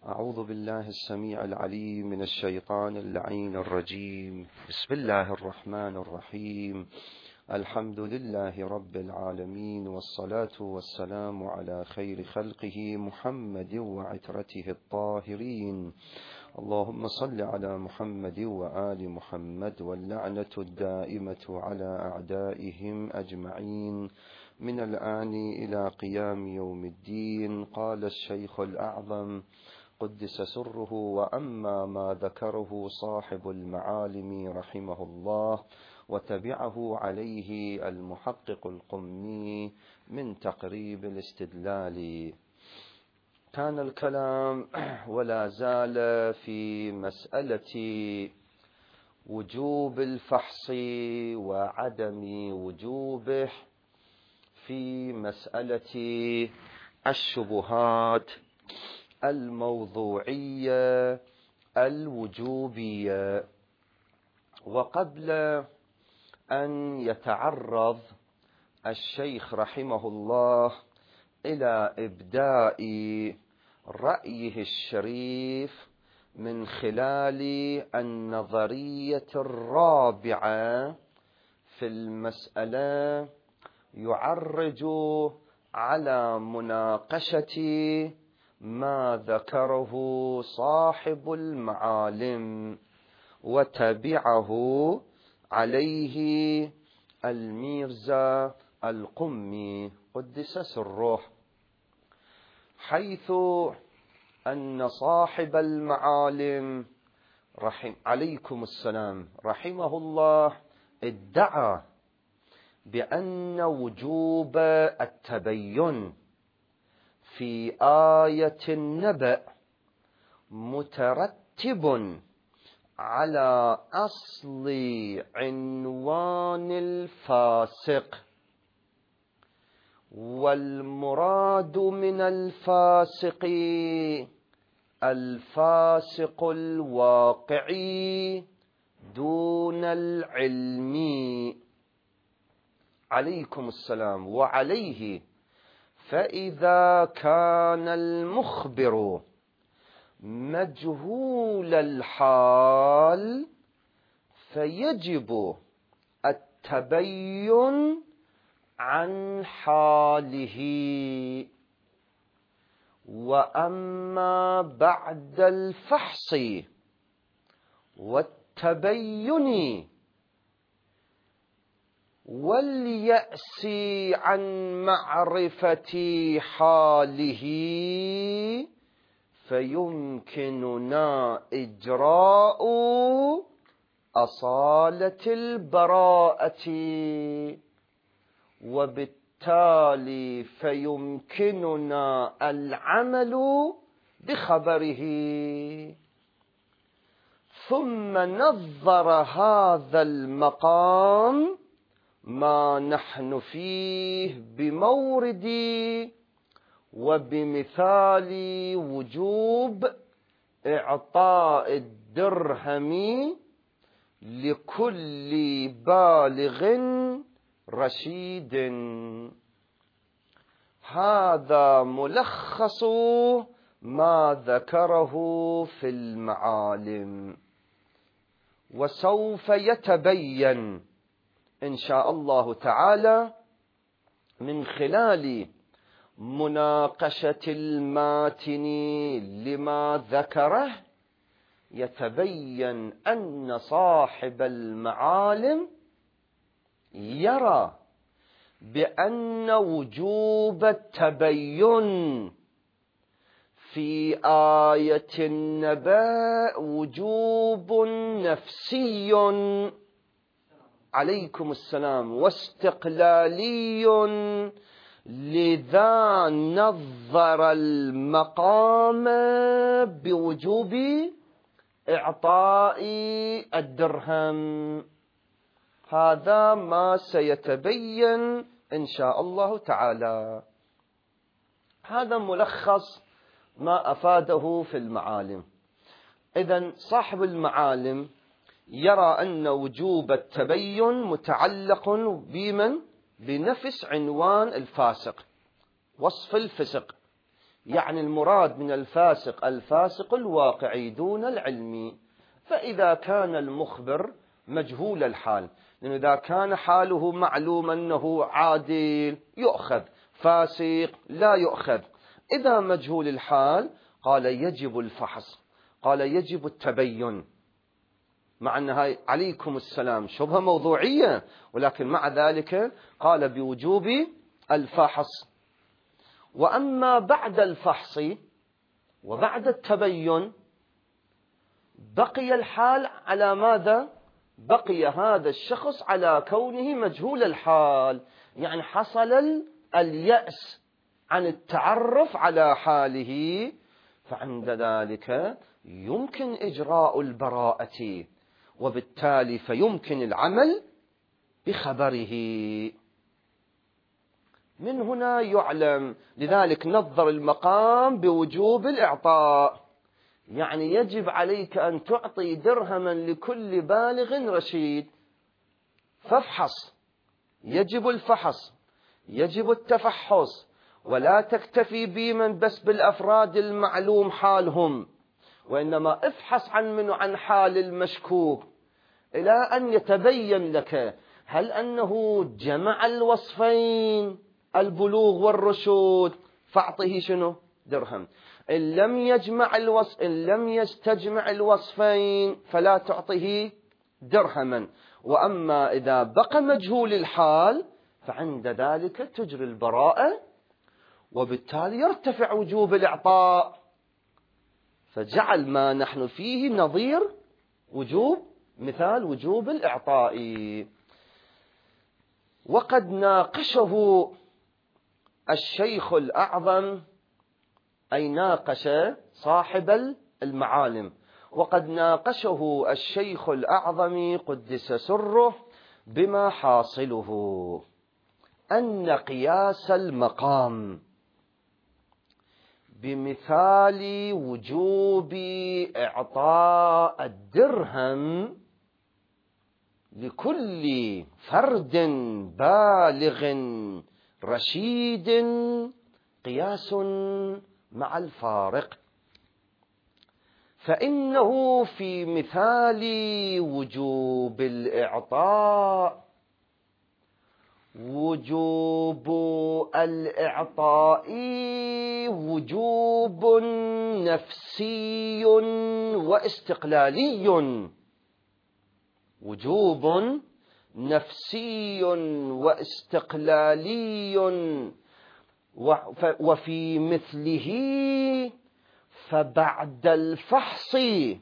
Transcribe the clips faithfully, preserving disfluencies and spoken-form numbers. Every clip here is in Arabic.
أعوذ بالله السميع العليم من الشيطان اللعين الرجيم. بسم الله الرحمن الرحيم. الحمد لله رب العالمين، والصلاة والسلام على خير خلقه محمد وعترته الطاهرين. اللهم صل على محمد وآل محمد، واللعنة الدائمة على أعدائهم أجمعين من الآن إلى قيام يوم الدين. قال الشيخ الأعظم قدس سره: وأما ما ذكره صاحب المعالم رحمه الله وتبعه عليه المحقق القمي من تقريب الاستدلال، كان الكلام ولا زال في مسألة وجوب الفحص وعدم وجوبه، في مسألة الشبهات الموضوعية الوجوبية. وقبل أن يتعرض الشيخ رحمه الله إلى إبداء رأيه الشريف من خلال النظرية الرابعة في المسألة، يعرج على مناقشة ما ذكره صاحب المعالم وتبعه عليه الميرزا القمي قدس سره، حيث أن صاحب المعالم رحم عليكم السلام رحمه الله ادعى بأن وجوب التبين في آية النبأ مترتب على أصل عنوان الفاسق، والمراد من الفاسق الفاسق الواقعي دون العلمي عليكم السلام. وعليه فإذا كان المخبر مجهول الحال فيجب التبين عن حاله، وأما بعد الفحص والتبين واليأس عن معرفة حاله فيمكننا إجراء أصالة البراءة، وبالتالي فيمكننا العمل بخبره. ثم نظر هذا المقام ما نحن فيه بمورد وبمثال وجوب إعطاء الدرهم لكل بالغ رشيد. هذا ملخص ما ذكره في المعالم، وسوف يتبين إن شاء الله تعالى من خلال مناقشة الماتن لما ذكره، يتبين أن صاحب المعالم يرى بأن وجوب التبين في آية النبأ وجوب نفسي عليكم السلام واستقلالي، لذا نظر المقام بوجوب إعطاء الدرهم. هذا ما سيتبين إن شاء الله تعالى. هذا ملخص ما أفاده في المعالم. إذن صاحب المعالم يرى أن وجوب التبين متعلق بمن؟ بنفس عنوان الفاسق، وصف الفسق، يعني المراد من الفاسق الفاسق الواقعي دون العلمي. فإذا كان المخبر مجهول الحال، لأنه إذا كان حاله معلوم أنه عادل يؤخذ، فاسق لا يؤخذ. إذا مجهول الحال قال يجب الفحص، قال يجب التبين، مع أن هاي عليكم السلام شبهة موضوعية، ولكن مع ذلك قال بوجوب الفحص. وأما بعد الفحص وبعد التبين بقي الحال على ماذا؟ بقي هذا الشخص على كونه مجهول الحال، يعني حصل اليأس عن التعرف على حاله، فعند ذلك يمكن إجراء البراءة، وبالتالي فيمكن العمل بخبره. من هنا يعلم، لذلك نظر المقام بوجوب الإعطاء، يعني يجب عليك أن تعطي درهما لكل بالغ رشيد، فافحص، يجب الفحص، يجب التفحص، ولا تكتفي بمن بس بالأفراد المعلوم حالهم، وإنما افحص عن من عن حال المشكوك إلى أن يتبين لك هل أنه جمع الوصفين البلوغ والرشود فاعطه شنو؟ درهم. إن لم يجمع الوصف إن لم يستجمع الوصفين فلا تعطه درهما. وأما إذا بقى مجهول الحال فعند ذلك تجري البراءة، وبالتالي يرتفع وجوب الإعطاء، فجعل ما نحن فيه نظير وجوب مثال وجوب الإعطاء. وقد ناقشه الشيخ الأعظم، أي ناقش صاحب المعالم، وقد ناقشه الشيخ الأعظم قدس سره بما حاصله أن قياس المقام بمثال وجوب إعطاء الدرهم لكل فرد بالغ رشيد قياس مع الفارق، فإنه في مثال وجوب الإعطاء وجوب الإعطاء وجوب نفسي واستقلالي، وجوب نفسي واستقلالي، وفي مثله فبعد الفحص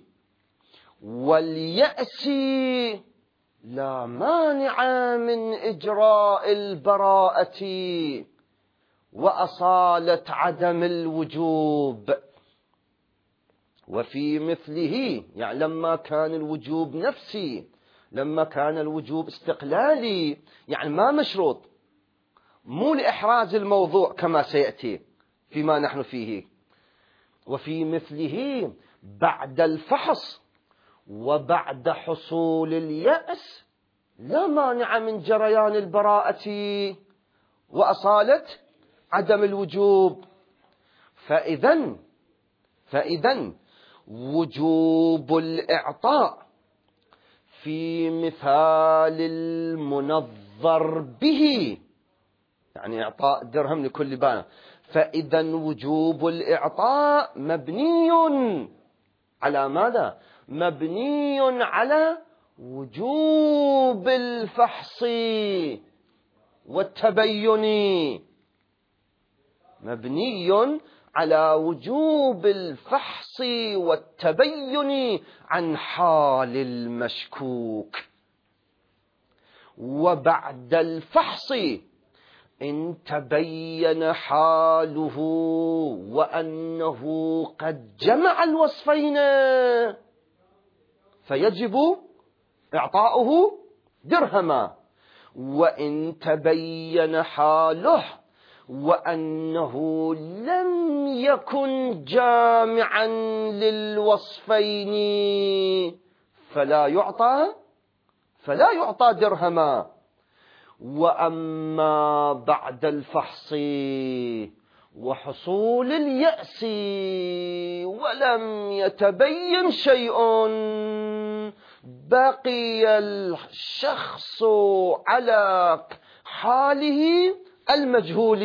واليأس لا مانع من إجراء البراءة وأصالة عدم الوجوب. وفي مثله يعني لما كان الوجوب نفسي، لما كان الوجوب استقلالي، يعني ما مشروط، مو لإحراز الموضوع كما سيأتي فيما نحن فيه. وفي مثله بعد الفحص وبعد حصول اليأس لا مانع من جريان البراءة وأصالة عدم الوجوب. فإذن فإذن وجوب الإعطاء في مثال المنظر به، يعني إعطاء درهم لكل بالغ، فإذا وجوب الإعطاء مبني على ماذا؟ مبني على وجوب الفحص والتبين، مبني على وجوب الفحص والتبين عن حال المشكوك. وبعد الفحص إن تبين حاله وأنه قد جمع الوصفين فيجب إعطاؤه درهما، وإن تبين حاله وأنه لم يكن جامعا للوصفين فلا يعطى فلا يعطى درهما. وأما بعد الفحص وحصول اليأس ولم يتبين شيء، بقي الشخص على حاله المجهول،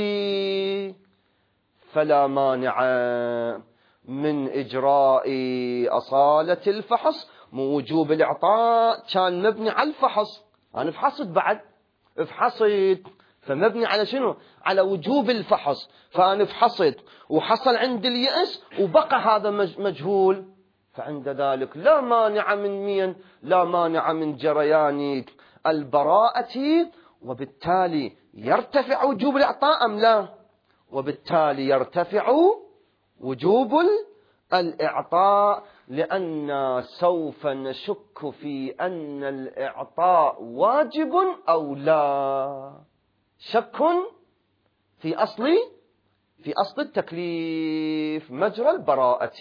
فلا مانع من إجراء أصالة الفحص. مو وجوب الإعطاء كان مبني على الفحص، أنا فحصت بعد فحصت، فمبني على شنو؟ على وجوب الفحص. فأنا فحصت وحصل عندي اليأس وبقى هذا مجهول، فعند ذلك لا مانع من مين؟ لا مانع من جريان البراءة، وبالتالي يرتفع وجوب الإعطاء أم لا؟ وبالتالي يرتفع وجوب الإعطاء، لأن سوف نشك في أن الإعطاء واجب أو لا، شك في أصل في أصل التكليف مجرى البراءة.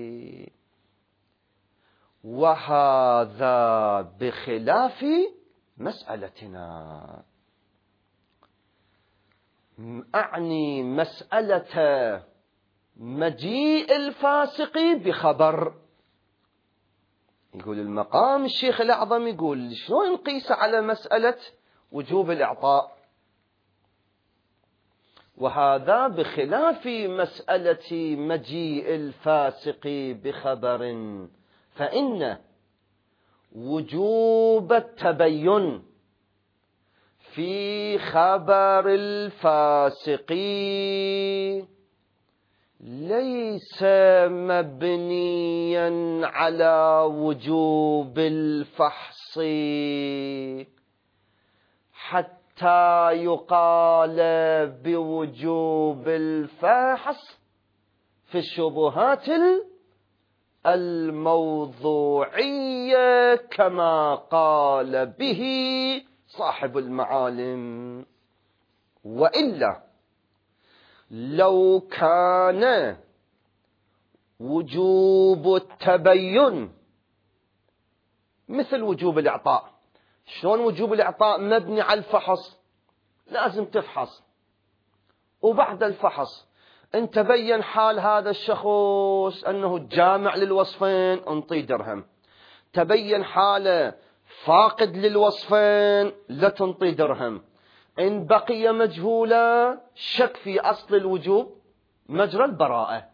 وهذا بخلاف مسألتنا، أعني مسألة مجيء الفاسق بخبر. يقول المقام الشيخ الأعظم يقول شلون نقيس على مسألة وجوب الإعطاء؟ وهذا بخلاف مسألة مجيء الفاسق بخبر، فإن وجوب التبين في خبر الفاسق ليس مبنيا على وجوب الفحص حتى يقال بوجوب الفحص في الشبهات الموضوعية كما قال به صاحب المعالم. وإلا لو كان وجوب التبين مثل وجوب الإعطاء، شلون وجوب الإعطاء مبني على الفحص؟ لازم تفحص، وبعد الفحص ان تبين حال هذا الشخص أنه جامع للوصفين انطي درهم، تبين حاله فاقد للوصفين لا تنطي درهم، إن بقي مجهولا شك في أصل الوجوب مجرى البراءة.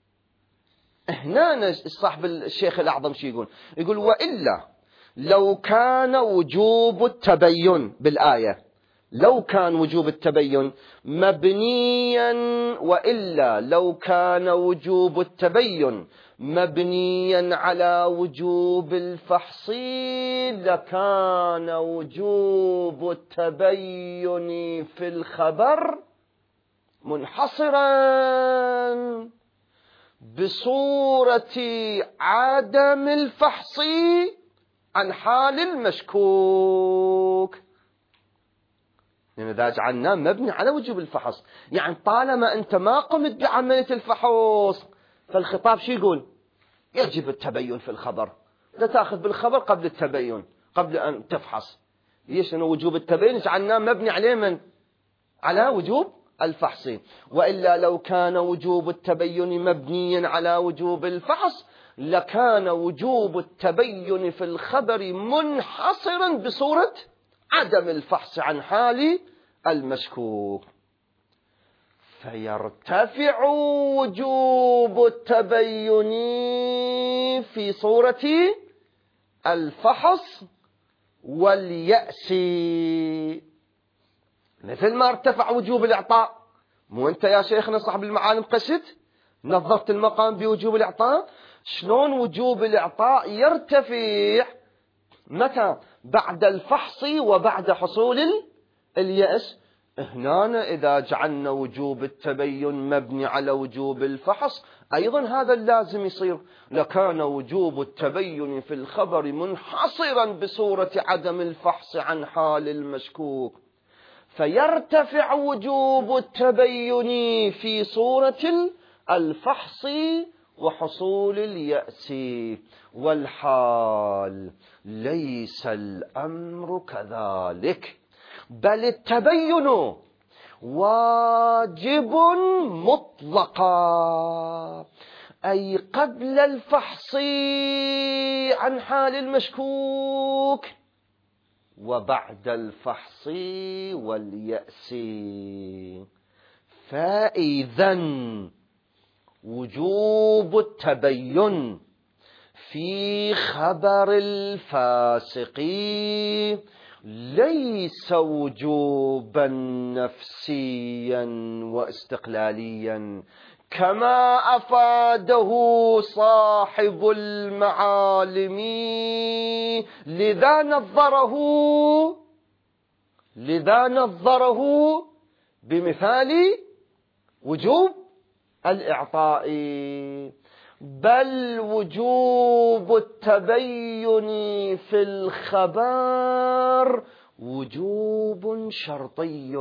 هنا صاحب الشيخ الأعظم شي يقول؟ يقول وإلا لو كان وجوب التبين بالآية، لو كان وجوب التبين مبنيا، وإلا لو كان وجوب التبين مبنيا على وجوب الفحص لكان وجوب التبين في الخبر منحصرا بصورة عدم الفحص عن حال المشكوك. لأن إذا جعلنا مبني على وجوب الفحص، يعني طالما أنت ما قمت بعملية الفحص فالخطاب شو يقول؟ يجب التبين في الخبر، لا تأخذ بالخبر قبل التبين، قبل أن تفحص. ليش؟ أنه وجوب التبين جعلناه مبني عليه من؟ على وجوب الفحص. وإلا لو كان وجوب التبين مبنيا على وجوب الفحص لكان وجوب التبين في الخبر منحصرا بصورة عدم الفحص عن حال المشكوك، فيرتفع وجوب التبين في صورة الفحص واليأس، مثل ما ارتفع وجوب الإعطاء. مو أنت يا شيخنا صاحب المعالم قست نظفت المقام بوجوب الإعطاء؟ شلون وجوب الإعطاء يرتفع متى؟ بعد الفحص وبعد حصول اليأس. هنا إذا جعلنا وجوب التبين مبني على وجوب الفحص أيضا هذا اللازم يصير، لكان وجوب التبين في الخبر منحصرا بصورة عدم الفحص عن حال المشكوك، فيرتفع وجوب التبين في صورة الفحص وحصول اليأس. والحال ليس الأمر كذلك، بل التبين واجب مطلق مطلقا، أي قبل الفحص عن حال المشكوك وبعد الفحص واليأس. فإذا وجوب التبين في خبر الفاسق ليس وجوبا نفسيا واستقلاليا كما أفاده صاحب المعالم، لذا نظره لذا نظره بمثال وجوب الإعطاء. بل وجوب التبين في الخبر وجوب شرطي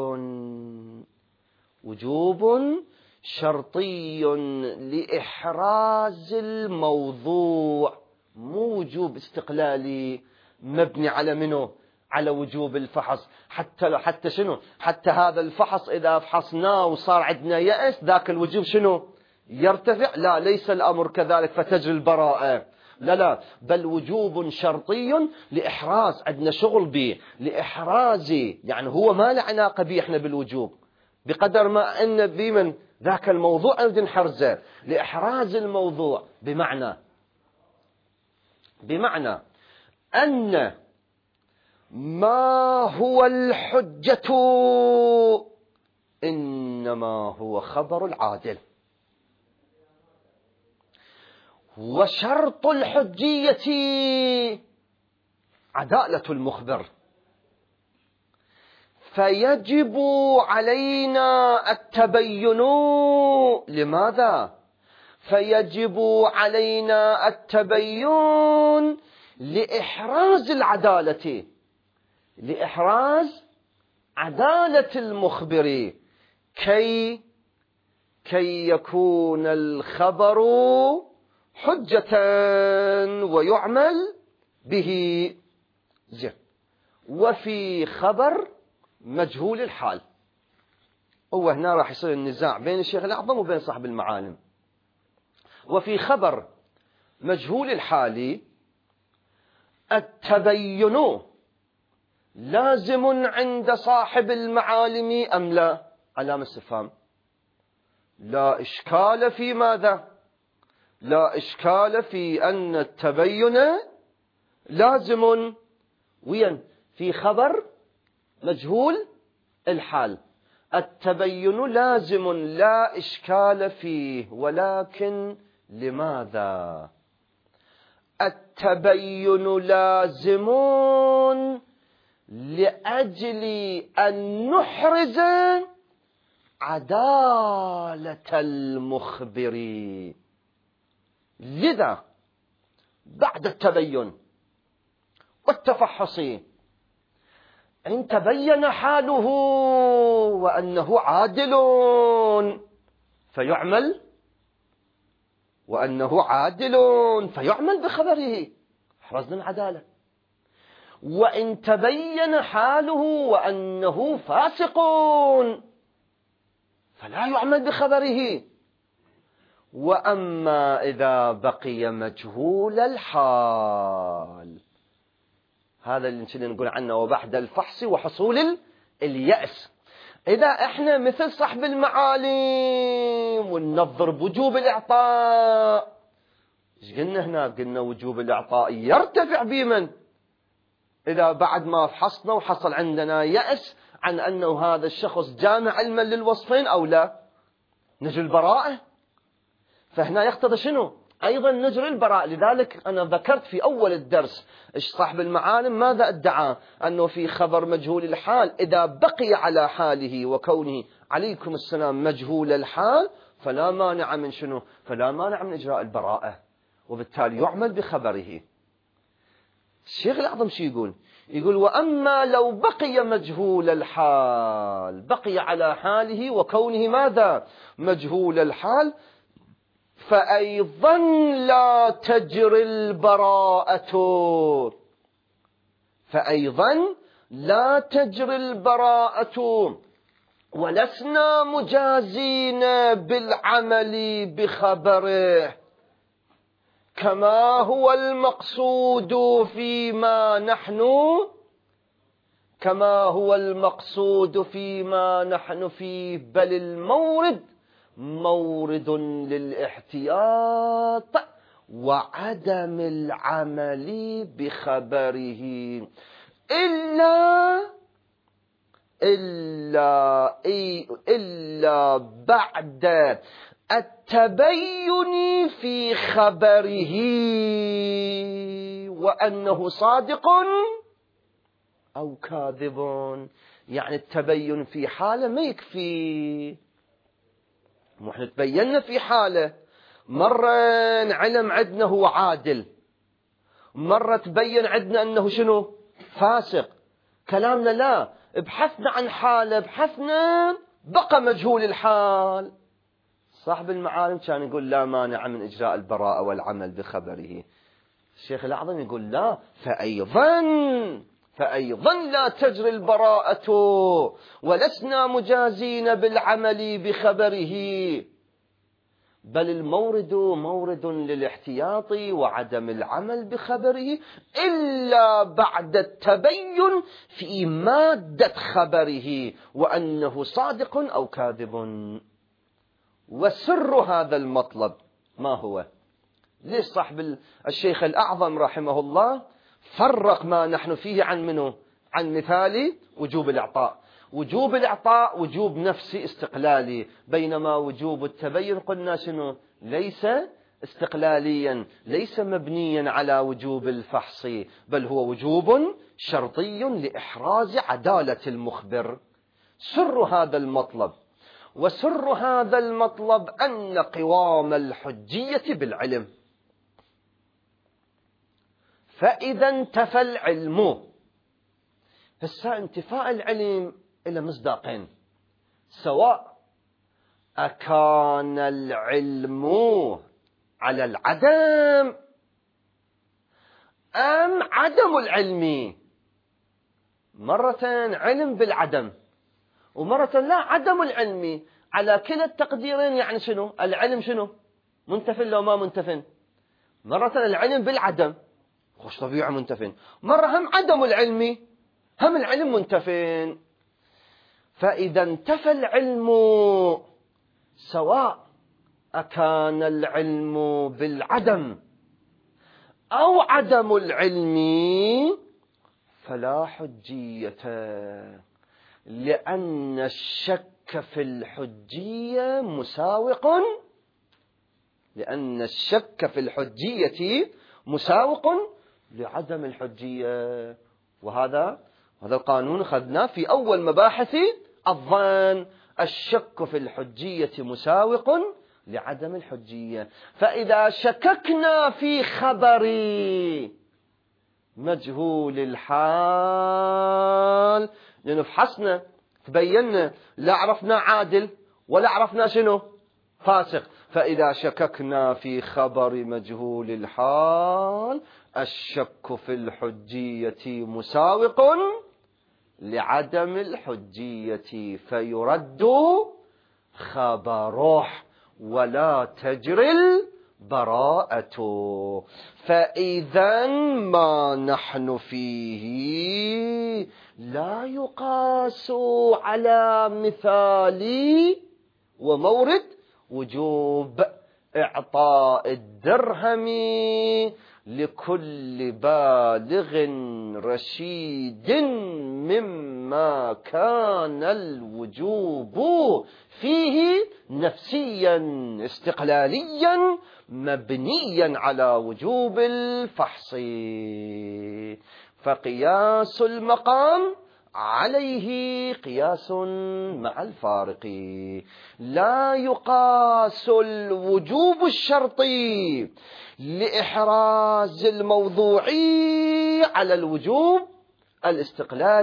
وجوب شرطي لإحراز الموضوع، مو وجوب استقلالي مبني على منه؟ على وجوب الفحص. حتى لو حتى شنو حتى هذا الفحص إذا فحصناه وصار عندنا يأس، ذاك الوجوب شنو يرتفع؟ لا، ليس الأمر كذلك فتجري البراءة، لا لا، بل وجوب شرطي لإحراز، عندنا شغل به لإحراز، يعني هو ما له علاقة به احنا بالوجوب بقدر ما أن بمن ذاك الموضوع نريد نحرزه لإحراز الموضوع. بمعنى بمعنى أن ما هو الحجة إنما هو خبر العادل، وشرط الحجية عدالة المخبر، فيجب علينا التبين. لماذا؟ فيجب علينا التبين لإحراز العدالة، لإحراز عدالة المخبر، كي كي يكون الخبر حجة ويعمل به. زين. وفي خبر مجهول الحال، هو هنا راح يصير النزاع بين الشيخ الأعظم وبين صاحب المعالم. وفي خبر مجهول الحال التبين لازم عند صاحب المعالم أم لا؟ علامة استفهام. لا إشكال في ماذا؟ لا إشكال في أن التبين لازم وين؟ في خبر مجهول الحال التبين لازم، لا إشكال فيه. ولكن لماذا التبين لازم؟ لأجل أن نحرز عدالة المخبر. لذا بعد التبين والتفحص إن تبين حاله وأنه عادل فيعمل وأنه عادل فيعمل بخبره، حرزنا العدالة. وإن تبين حاله وأنه فاسق فلا يعمل بخبره. وأما إذا بقي مجهول الحال، هذا اللي نقول عنه وبعد الفحص وحصول اليأس. إذا إحنا مثل صاحب المعالم وننظر بوجوب الإعطاء، إيش قلنا هنا؟ قلنا وجوب الإعطاء يرتفع بمن؟ إذا بعد ما فحصنا وحصل عندنا يأس عن أنه هذا الشخص جامع علما للوصفين أو لا، نجري البراءة. فهنا يقتضي شنو؟ أيضا نجري البراءة. لذلك أنا ذكرت في أول الدرس إيش صاحب المعالم ماذا ادعى؟ أنه في خبر مجهول الحال إذا بقي على حاله وكونه عليكم السلام مجهول الحال فلا مانع من شنو؟ فلا مانع من إجراء البراءة، وبالتالي يعمل بخبره. الشيخ الأعظم شو يقول؟ يقول وأما لو بقي مجهول الحال، بقي على حاله وكونه ماذا؟ مجهول الحال، فأيضا لا تجري البراءة، فأيضا لا تجري البراءة ولسنا مجازين بالعمل بخبره كما هو المقصود فيما نحن كما هو المقصود فيما نحن فيه، بل المورد مورد للاحتياط وعدم العمل بخبره إلا إلا إلا بعد التبين في خبره وأنه صادق أو كاذب. يعني التبين في حالة ما يكفي، نحن تبينا في حالة، مرة علم عندنا هو عادل، مرة تبين عندنا أنه شنو فاسق. كلامنا لا، ابحثنا عن حالة، ابحثنا بقى مجهول الحال. صاحب المعالم كان يقول لا مانع من إجراء البراءة والعمل بخبره. الشيخ الأعظم يقول لا، فأيضا فأيضا لا تجري البراءة ولسنا مجازين بالعمل بخبره، بل المورد مورد للاحتياط وعدم العمل بخبره إلا بعد التبين في مادة خبره وأنه صادق أو كاذب. وسر هذا المطلب ما هو؟ ليش صاحب الشيخ الأعظم رحمه الله فرق ما نحن فيه عن منه؟ عن مثال وجوب الإعطاء. وجوب الإعطاء وجوب نفسي استقلالي، بينما وجوب التبين قلنا شنو؟ ليس استقلاليا، ليس مبنيا على وجوب الفحص، بل هو وجوب شرطي لإحراز عدالة المخبر. سر هذا المطلب وسر هذا المطلب أن قوام الحجية بالعلم. فإذا انتفى العلم، هسه انتفاء العلم إلى مصداقين، سواء أكان العلم على العدم أم عدم العلم. مرة علم بالعدم ومرة لا عدم العلم، على كلا التقديرين. يعني شنو العلم؟ شنو منتفن لو ما منتفن؟ مرة العلم بالعدم خوش طبيعة منتفن، مرة هم عدم العلم هم العلم منتفن. فإذا انتفى العلم سواء أكان العلم بالعدم أو عدم العلم فلا حجية، لأن الشك في الحجية مساوق لأن الشك في الحجية مساوق لعدم الحجية. وهذا هذا القانون أخذناه في أول مباحث الظن. الشك في الحجية مساوق لعدم الحجية. فإذا شككنا في خبر مجهول الحال لنفحصنا تبينا لا عرفنا عادل ولا عرفنا شنو فاسق، فإذا شككنا في خبر مجهول الحال الشك في الحجية مساوق لعدم الحجية فيرد خبره ولا تجري البراءة. فإذا ما نحن فيه لا يقاس على مثالي ومورد وجوب إعطاء الدرهم لكل بالغ رشيد مما كان الوجوب فيه نفسيا استقلاليا مبنيا على وجوب الفحص. فقياس المقام عليه قياس مع الفارق. لا يقاس الوجوب الشرطي لإحراز الموضوعي على الوجوب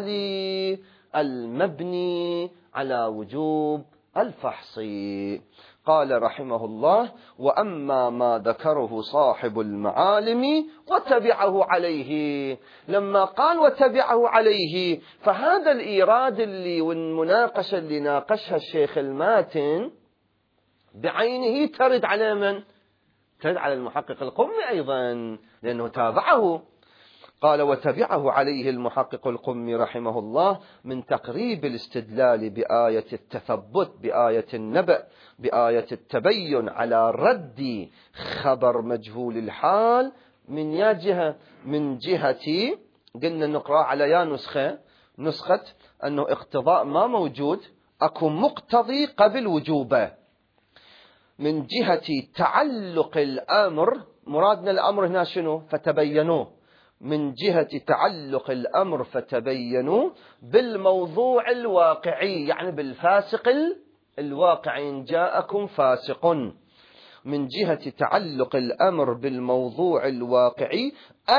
الاستقلالي المبني على وجوب الفحص. قال رحمه الله: وأما ما ذكره صاحب المعالم وتبعه عليه. لما قال وتبعه عليه، فهذا الإيراد اللي والمناقشة اللي ناقشها الشيخ الماتن بعينه ترد على من؟ ترد على المحقق القمي أيضا، لأنه تابعه. قال: وتبعه عليه المحقق القمي رحمه الله من تقريب الاستدلال بآية التثبت، بآية النبأ، بآية التبين، على رد خبر مجهول الحال من يا جهة من جهة قلنا نقرأ على يا نسخة نسخة أنه اقتضاء ما موجود، أكو مقتضي قبل وجوبه. من جهة تعلق الأمر، مرادنا الأمر هنا شنو؟ فتبينوه. من جهة تعلق الأمر فتبينوا بالموضوع الواقعي، يعني بالفاسق الواقعي، إن جاءكم فاسق. من جهة تعلق الأمر بالموضوع الواقعي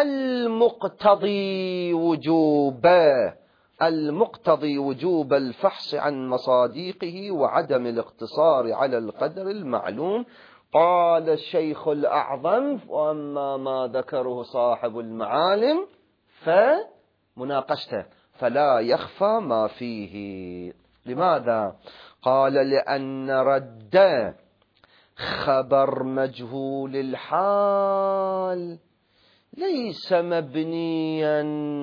المقتضي وجوبه، المقتضي وجوب الفحص عن مصادقه وعدم الاقتصار على القدر المعلوم. قال الشيخ الأعظم: وأما ما ذكره صاحب المعالم فمناقشته فلا يخفى ما فيه. لماذا؟ قال: لأن رد خبر مجهول الحال ليس مبنيا،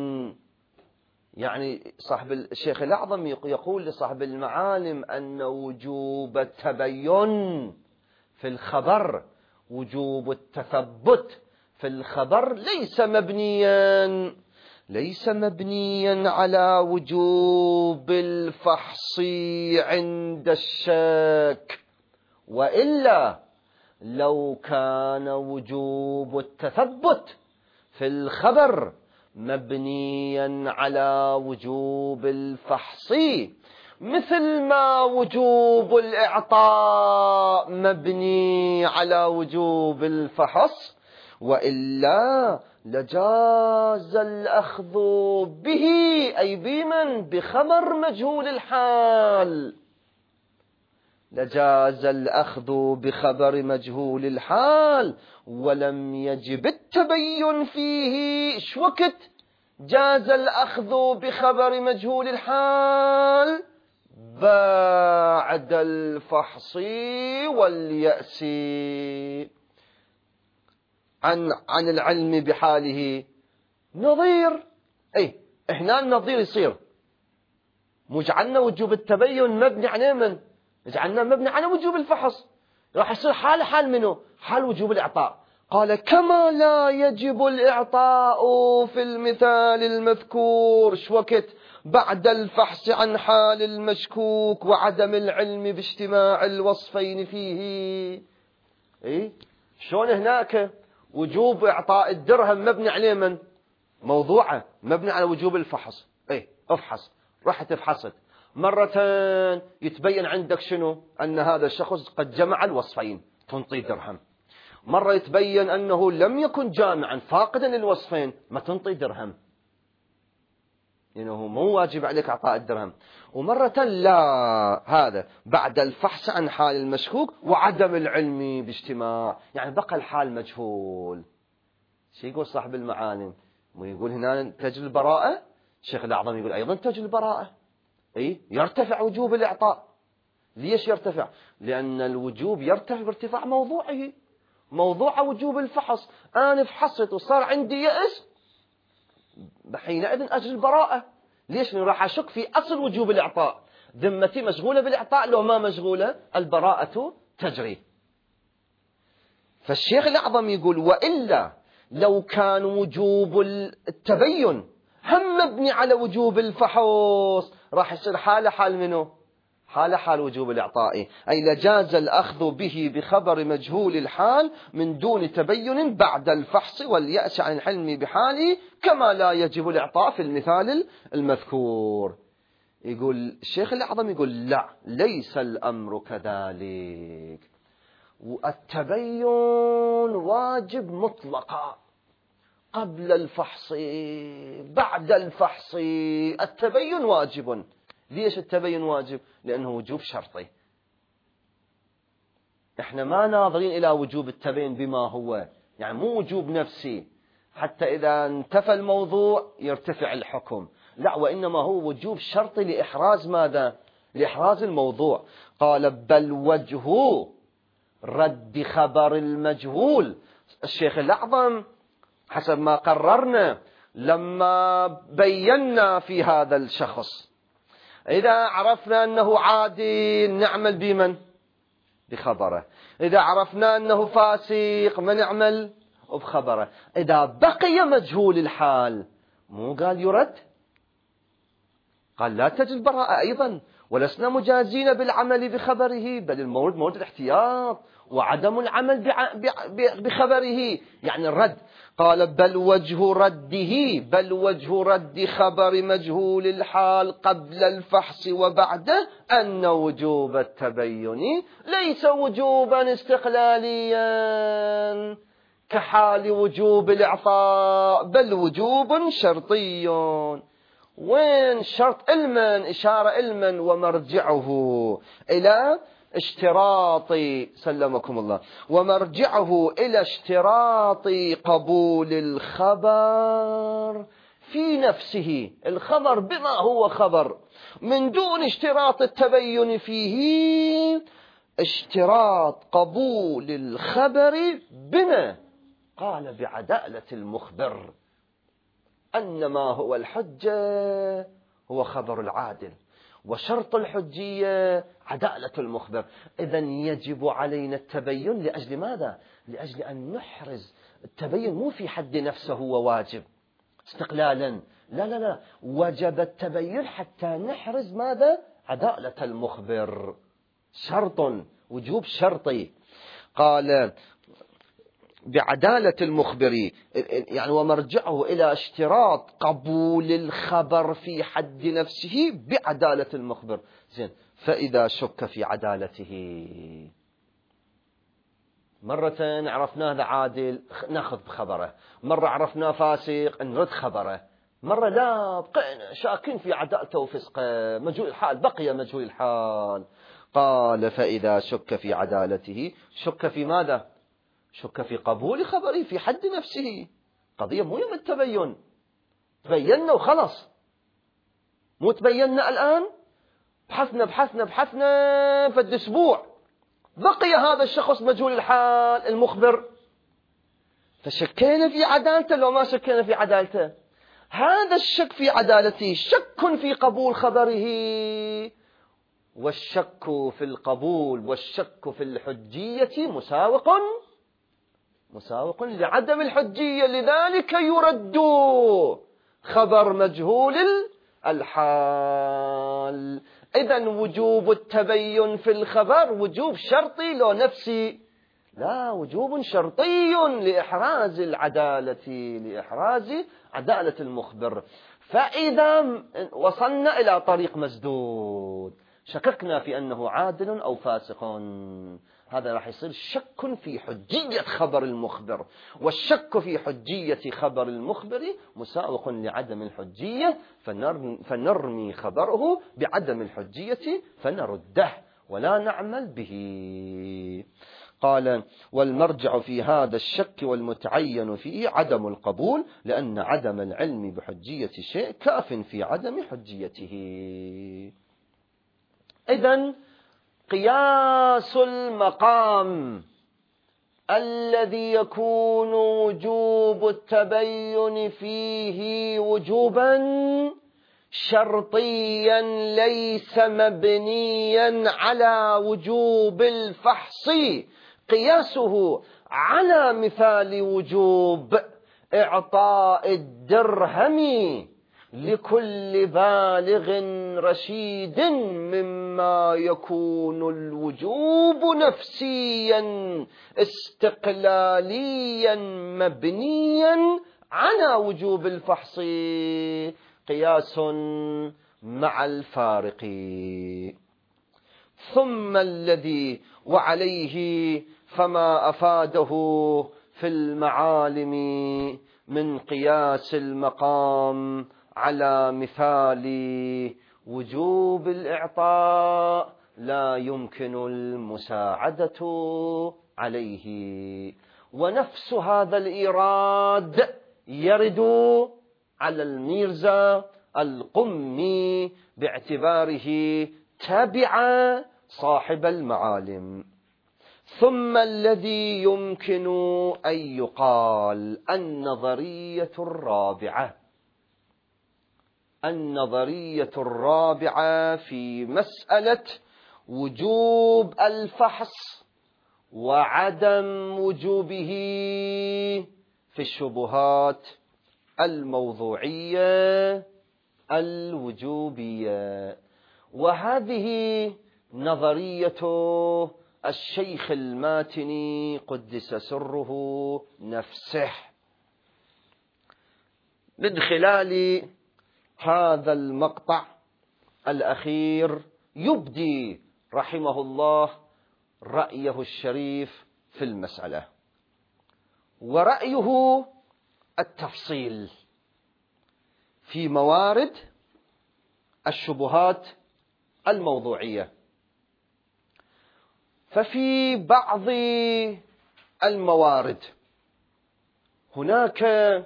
يعني صاحب الشيخ الأعظم يقول لصاحب المعالم أن وجوب التبين في الخبر، وجوب التثبت في الخبر ليس مبنيا ليس مبنيا على وجوب الفحص عند الشك، وإلا لو كان وجوب التثبت في الخبر مبنيا على وجوب الفحص، مثل ما وجوب الإعطاء مبني على وجوب الفحص، وإلا لجاز الأخذ به، أي بمن؟ بخبر مجهول الحال. لجاز الأخذ بخبر مجهول الحال ولم يجب التبين فيه. شو وقت جاز الأخذ بخبر مجهول الحال؟ بعد الفحص واليأس عن عن العلم بحاله. نظير، اي احنا النظير يصير مجعلنا وجوب التبين مبني على من؟ جعلنا مبني على وجوب الفحص، راح يصير حال حال منه؟ حال وجوب الإعطاء. قال: كما لا يجب الإعطاء في المثال المذكور. شو وقت؟ بعد الفحص عن حال المشكوك وعدم العلم باجتماع الوصفين فيه. إيه؟ شلون هناك وجوب إعطاء الدرهم مبني عليه من؟ موضوعه مبني على وجوب الفحص. إيه؟ افحص، رحت افحصت مرة يتبين عندك شنو؟ أن هذا الشخص قد جمع الوصفين، تنطي درهم. مرة يتبين أنه لم يكن جامعا، فاقدا للوصفين، ما تنطي درهم، لأنه مو واجب عليك إعطاء الدرهم. ومرة لا، هذا بعد الفحص عن حال المشكوك وعدم العلم باجتماع، يعني بقى الحال مجهول. شو يقول صاحب المعالم؟ ويقول هنا تجل البراءة. الشيخ الأعظم يقول أيضا تجل البراءة. إيه؟ يرتفع وجوب الإعطاء. ليش يرتفع؟ لأن الوجوب يرتفع بارتفاع موضوعه، موضوع وجوب الفحص. أنا فحصت وصار عندي يأس، حينئذ أجل البراءة. ليش؟ لأنه راح أشك في أصل وجوب الإعطاء. ذمتي مشغولة بالإعطاء، لو ما مشغولة البراءة تجري. فالشيخ الأعظم يقول: وإلا لو كان وجوب التبين هم مبني على وجوب الفحص، راح يصير حال حال منه؟ حال حال وجوب الإعطاء. أي لجاز الأخذ به بخبر مجهول الحال من دون تبين بعد الفحص واليأس عن الحلم بحاله، كما لا يجب الإعطاء في المثال المذكور. يقول الشيخ الأعظم يقول: لا، ليس الأمر كذلك. والتبين واجب مطلقا قبل الفحص، بعد الفحص التبين واجب. ليش التبين واجب؟ لأنه وجوب شرطي. احنا ما ناظرين إلى وجوب التبين بما هو، يعني مو وجوب نفسي حتى إذا انتفى الموضوع يرتفع الحكم، لا، وإنما هو وجوب شرطي لإحراز ماذا؟ لإحراز الموضوع. قال بل وجه رد خبر المجهول. الشيخ الأعظم حسب ما قررنا لما بينا في هذا الشخص، إذا عرفنا أنه عادل نعمل بمن؟ بخبره. إذا عرفنا أنه فاسق ما نعمل؟ بخبره. إذا بقي مجهول الحال مو قال يرد؟ قال لا تجد براءة أيضا، ولسنا مجازين بالعمل بخبره، بل المورد مورد الاحتياط وعدم العمل بخبره، يعني الرد. قال بل وجه رده، بل وجه رد خبر مجهول الحال قبل الفحص وبعده أن وجوب التبين ليس وجوبا استقلاليا كحال وجوب الإعطاء، بل وجوب شرطي. وين شرط؟ علما، إشارة علما، ومرجعه إلى اشتراط، سلمكم الله، ومرجعه إلى اشتراط قبول الخبر في نفسه، الخبر بما هو خبر من دون اشتراط التبين فيه، اشتراط قبول الخبر بما قال بعدالة المخبر، أنما هو الحجة هو خبر العادل، وشرط الحجية عدالة المخبر. إذن يجب علينا التبين لأجل ماذا؟ لأجل أن نحرز. التبين مو في حد نفسه هو واجب استقلالا، لا لا لا، وجب التبين حتى نحرز ماذا؟ عدالة المخبر، شرط، وجوب شرطي. قال بعدالة المخبر، يعني ومرجعه إلى اشتراط قبول الخبر في حد نفسه بعدالة المخبر. زين، فإذا شك في عدالته، مرة عرفناه هذا عادل ناخذ بخبره، مرة عرفناه فاسق نرد خبره، مرة لا بقينا شاكين في عدالته وفسقه، مجهول الحال، بقي مجهول الحال. قال فإذا شك في عدالته، شك في ماذا؟ شك في قبول خبره في حد نفسه. قضية مو يوم التبين، تبينا وخلص، مو تبينا الآن، بحثنا بحثنا بحثنا فد أسبوع بقي هذا الشخص مجهول الحال المخبر، فشكينا في عدالته لو ما شكينا في عدالته. هذا الشك في عدالته شك في قبول خبره، والشك في القبول والشك في الحجية مساوق مساوق لعدم الحجية، لذلك يرد خبر مجهول الحال. إذن وجوب التبين في الخبر وجوب شرطي لو نفسي؟ لا، وجوب شرطي لإحراز العدالة، لإحراز عدالة المخبر. فإذا وصلنا إلى طريق مسدود، شككنا في أنه عادل أو فاسق، هذا راح يصير شك في حجية خبر المخبر، والشك في حجية خبر المخبر مساوق لعدم الحجية، فنرمي خبره بعدم الحجية فنرده ولا نعمل به. قال والمرجع في هذا الشك والمتعين فيه عدم القبول، لأن عدم العلم بحجية شيء كاف في عدم حجيته. إذن قياس المقام الذي يكون وجوب التبين فيه وجوبا شرطيا ليس مبنيا على وجوب الفحص، قياسه على مثال وجوب إعطاء الدرهم لكل بالغ رشيد، مما يكون الوجوب نفسيا استقلاليا مبنيا على وجوب الفحص، قياس مع الفارق. ثم الذي وعليه فما أفاده في المعالم من قياس المقام على مثال وجوب الإعطاء لا يمكن المساعدة عليه. ونفس هذا الإيراد يرد على الميرزا القمي باعتباره تابع صاحب المعالم. ثم الذي يمكن أن يقال النظرية الرابعة النظرية الرابعة في مسألة وجوب الفحص وعدم وجوبه في الشبهات الموضوعية الوجوبية. وهذه نظرية الشيخ الماتني قدس سره نفسه. من خلال هذا المقطع الأخير يبدي رحمه الله رأيه الشريف في المسألة، ورأيه التفصيل في موارد الشبهات الموضوعية. ففي بعض الموارد هناك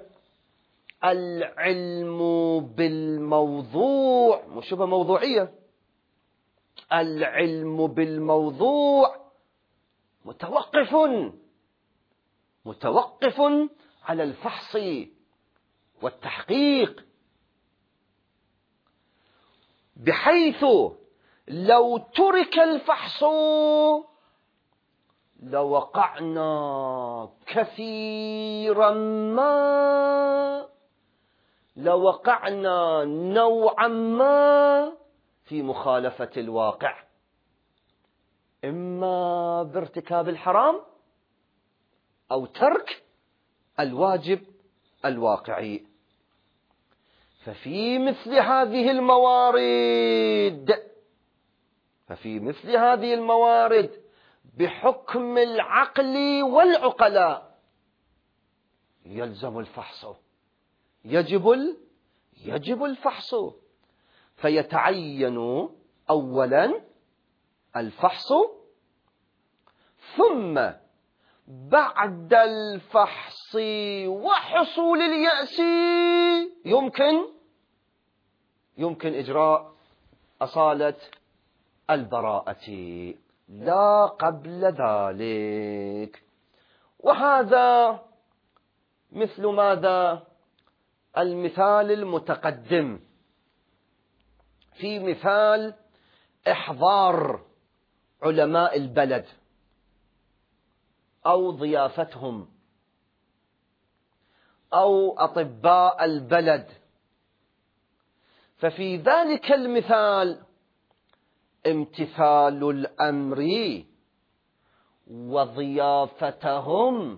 العلم بالموضوع، مش شبه موضوعية، العلم بالموضوع متوقف متوقف على الفحص والتحقيق، بحيث لو ترك الفحص لوقعنا كثيرا ما لوقعنا نوعا ما في مخالفة الواقع، إما بارتكاب الحرام أو ترك الواجب الواقعي. ففي مثل هذه الموارد ففي مثل هذه الموارد بحكم العقل والعقلاء يلزم الفحص، يجب يجب الفحص. فيتعين أولا الفحص، ثم بعد الفحص وحصول اليأس يمكن يمكن إجراء أصالة البراءة، لا قبل ذلك. وهذا مثل ماذا؟ المثال المتقدم في مثال إحضار علماء البلد أو ضيافتهم أو أطباء البلد. ففي ذلك المثال امتثال الأمر وضيافتهم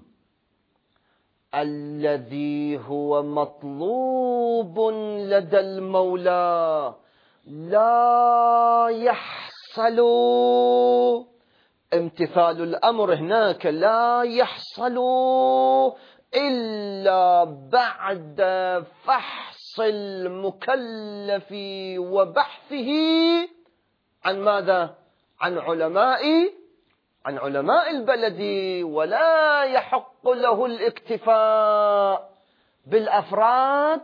الذي هو مطلوب لدى المولى لا يحصل، امتثال الأمر هناك لا يحصل إلا بعد فحص المكلف وبحثه عن ماذا؟ عن علماء عن علماء البلد. ولا يحق له الاكتفاء بالأفراد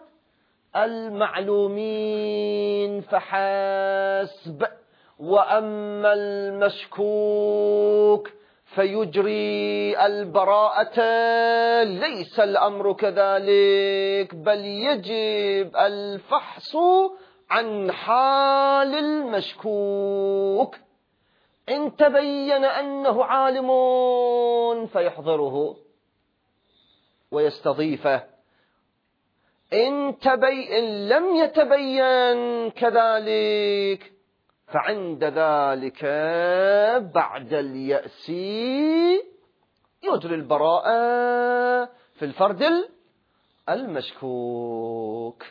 المعلومين فحسب. وأما المشكوك فيجري البراءة ليس الأمر كذلك، بل يجب الفحص عن حال المشكوك. إن تبين أنه عالم فيحضره ويستضيفه، إن, تبي... إن لم يتبين كذلك فعند ذلك بعد اليأس يجري البراءة في الفرد المشكوك.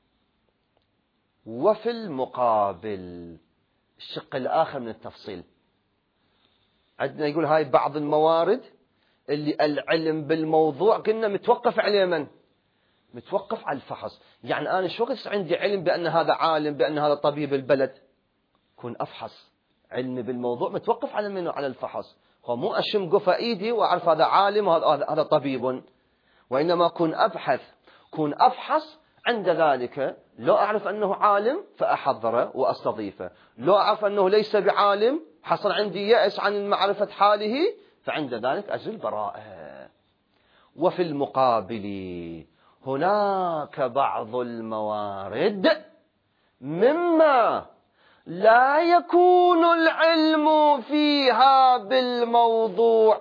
وفي المقابل الشق الآخر من التفصيل عندنا يقول هاي بعض الموارد اللي العلم بالموضوع قلنا متوقف عليه من؟ متوقف على الفحص. يعني أنا شو قص عندي علم بأن هذا عالم، بأن هذا طبيب البلد، كون أفحص علمي بالموضوع متوقف على منه، على الفحص. هو مو أشم قفا إيدي وأعرف هذا عالم وهذا طبيب، وإنما كون أبحث، كون أفحص، عند ذلك لو أعرف أنه عالم فأحضره وأستضيفه، لو أعرف أنه ليس بعالم حصل عندي يأس عن معرفة حاله، فعند ذلك أجل براءة. وفي المقابل هناك بعض الموارد مما لا يكون العلم فيها بالموضوع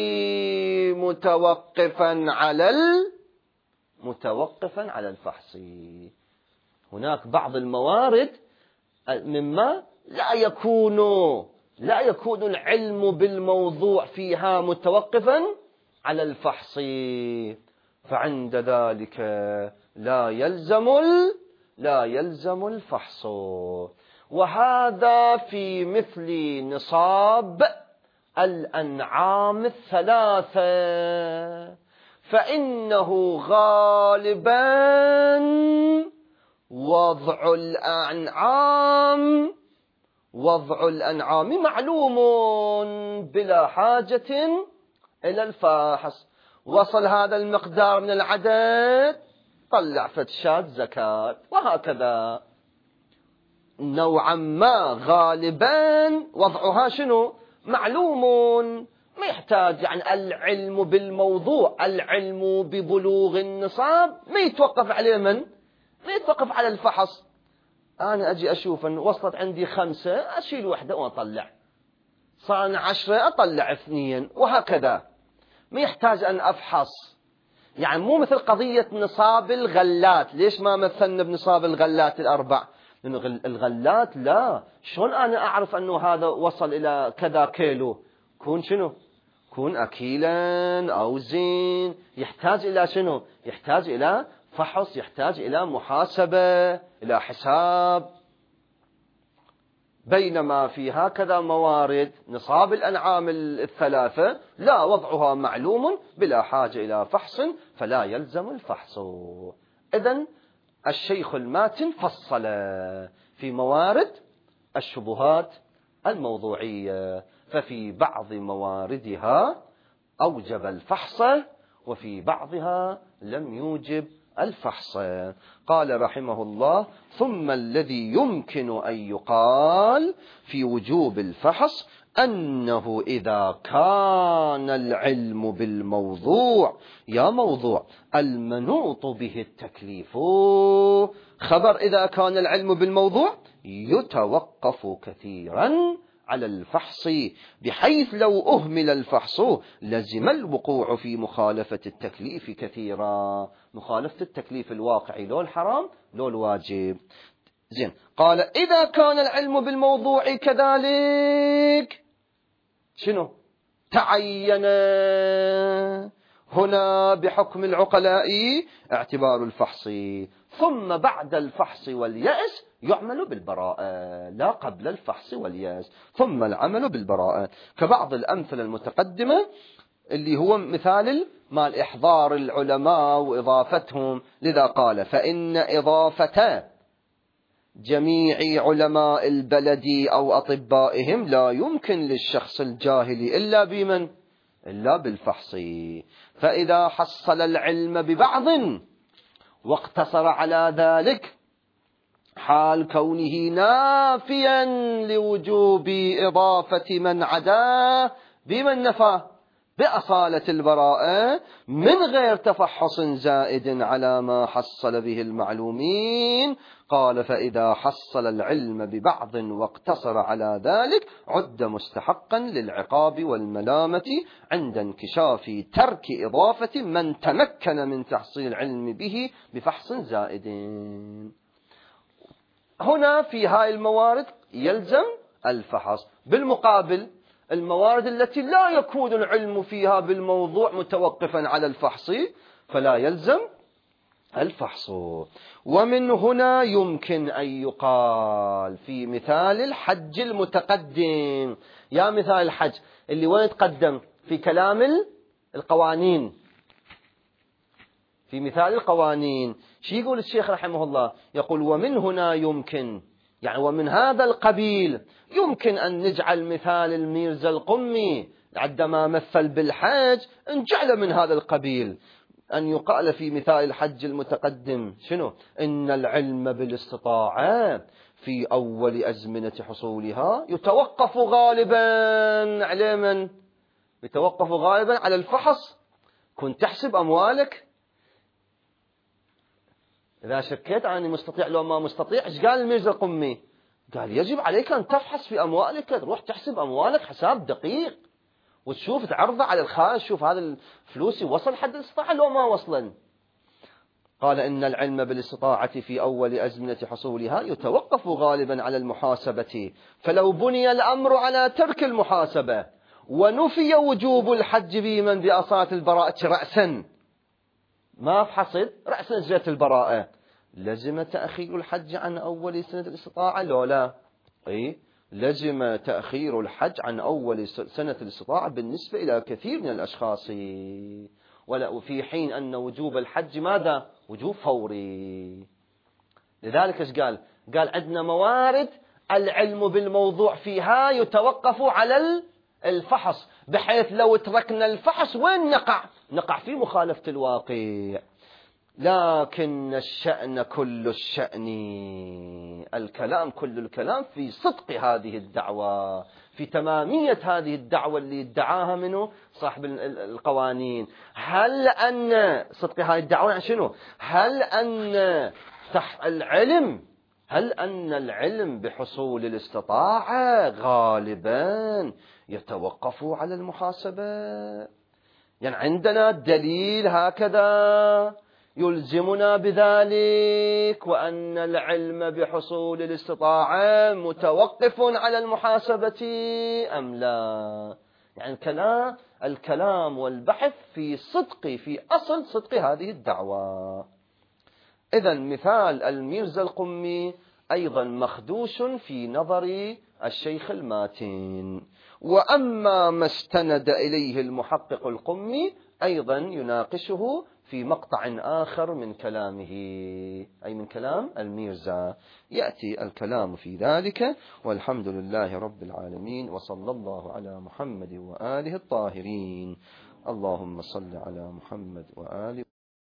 متوقفا على متوقفا على الفحص. هناك بعض الموارد مما لا يكون لا يكون العلم بالموضوع فيها متوقفا على الفحص، فعند ذلك لا يلزم لا يلزم الفحص. وهذا في مثل نصاب الأنعام الثلاثة، فإنه غالبا وضع الأنعام وضع الأنعام معلوم بلا حاجة إلى الفحص. وصل هذا المقدار من العدد، طلع فتشات زكاة، وهكذا. نوعا ما غالبا وضعها شنو؟ معلوم، ما يحتاج يعني العلم بالموضوع، العلم ببلوغ النصاب ما يتوقف عليه من؟ ما يتوقف على الفحص. أنا أجي أشوف أن وصلت عندي خمسة أشيل واحدة وأطلع، صار عشرة أطلع اثنين، وهكذا. ما يحتاج أن أفحص. يعني مو مثل قضية نصاب الغلات. ليش ما مثلنا بنصاب الغلات الأربع؟ لأنه الغلات لا، شلون أنا أعرف أنه هذا وصل إلى كذا كيلو؟ كون شنو؟ كون أكيلا أو زين. يحتاج إلى شنو؟ يحتاج إلى فحص، يحتاج إلى محاسبة، إلى حساب. بينما في هكذا موارد نصاب الأنعام الثلاثة لا، وضعها معلوم بلا حاجة إلى فحص، فلا يلزم الفحص. إذن الشيخ الماتن فصل في موارد الشبهات الموضوعية، ففي بعض مواردها أوجب الفحص وفي بعضها لم يوجب الفحص. قال رحمه الله: ثم الذي يمكن أن يقال في وجوب الفحص أنه إذا كان العلم بالموضوع، يا موضوع المنوط به التكليف، خبر إذا كان العلم بالموضوع يتوقف كثيرا على الفحص، بحيث لو أهمل الفحص لزم الوقوع في مخالفة التكليف كثيرا. مخالفة التكليف الواقعي لو الحرام لو الواجب. زين، قال إذا كان العلم بالموضوع كذلك شنو؟ تعين هنا بحكم العقلاء اعتبار الفحص، ثم بعد الفحص واليأس يعمل بالبراءة، لا قبل الفحص واليأس، ثم العمل بالبراءة. كبعض الأمثلة المتقدمة اللي هو مثال مال إحضار العلماء وإضافتهم. لذا قال: فإن إضافة جميع علماء البلد أو أطبائهم لا يمكن للشخص الجاهل إلا بمن؟ إلا بالفحص. فإذا حصل العلم ببعض واقتصر على ذلك حال كونه نافيا لوجوب إضافة من عداه بمن نفاه بأصالة البراءة من غير تفحص زائد على ما حصل به المعلومين، قال: فإذا حصل العلم ببعض واقتصر على ذلك عد مستحقا للعقاب والملامة عند انكشاف ترك إضافة من تمكن من تحصيل العلم به بفحص زائد. هنا في هاي الموارد يلزم الفحص. بالمقابل الموارد التي لا يكون العلم فيها بالموضوع متوقفا على الفحص فلا يلزم الفحص. ومن هنا يمكن أن يقال في مثال الحج المتقدم. يا مثال الحج اللي وين يتقدم في كلام القوانين، في مثال القوانين شي يقول الشيخ رحمه الله؟ يقول: ومن هنا يمكن يعني ومن هذا القبيل يمكن أن نجعل مثال الميرزا القمي عندما مثل بالحج، نجعل من هذا القبيل، أن يقال في مثال الحج المتقدم شنو؟ إن العلم بالاستطاعة في أول أزمنة حصولها يتوقف غالبا على من؟ يتوقف غالبا على الفحص. كنت تحسب أموالك، إذا شكيت أني مستطيع لو ما مستطيع، إيش قال الميرزا القمي؟ قال يجب عليك أن تفحص في أموالك، تروح تحسب أموالك حساب دقيق وتشوف تعرضه على الخارج، شوف هذا الفلوس وصل حد الاستطاعة لو ما وصلا. قال إن العلم بالاستطاعة في أول أزمنة حصولها يتوقف غالبا على المحاسبة، فلو بني الأمر على ترك المحاسبة ونفي وجوب الحج في من بأصالة البراءة رأسا، ما فحصت رأسا جاءت البراءة، لزم تأخير الحج عن أول سنة الاستطاعة لو لا؟ أي لزم تأخير الحج عن أول سنة الاستطاعة بالنسبة إلى كثير من الأشخاص، ولا في حين أن وجوب الحج ماذا؟ وجوب فوري. لذلك ايش قال؟ قال عندنا موارد العلم بالموضوع فيها يتوقف على الفحص، بحيث لو تركنا الفحص وين نقع؟ نقع في مخالفة الواقع. لكن الشأن كل الشأن، الكلام كل الكلام في صدق هذه الدعوة، في تمامية هذه الدعوة اللي ادعاها منه صاحب القوانين. هل أن صدق هذه الدعوة يعني شنو؟ هل أن العلم هل أن العلم بحصول الاستطاعة غالبا يتوقف على المحاسبة؟ يعني عندنا دليل هكذا يلزمنا بذلك، وأن العلم بحصول الاستطاعة متوقف على المحاسبة أم لا؟ يعني الكلام الكلام والبحث في صدق في أصل صدق هذه الدعوة. إذن مثال الميرزا القمي أيضا مخدوش في نظر الشيخ الماتين، وأما ما استند إليه المحقق القمي أيضا يناقشه في مقطع آخر من كلامه، أي من كلام الميرزا، يأتي الكلام في ذلك. والحمد لله رب العالمين، وصلى الله على محمد وآله الطاهرين. اللهم صل على محمد وآله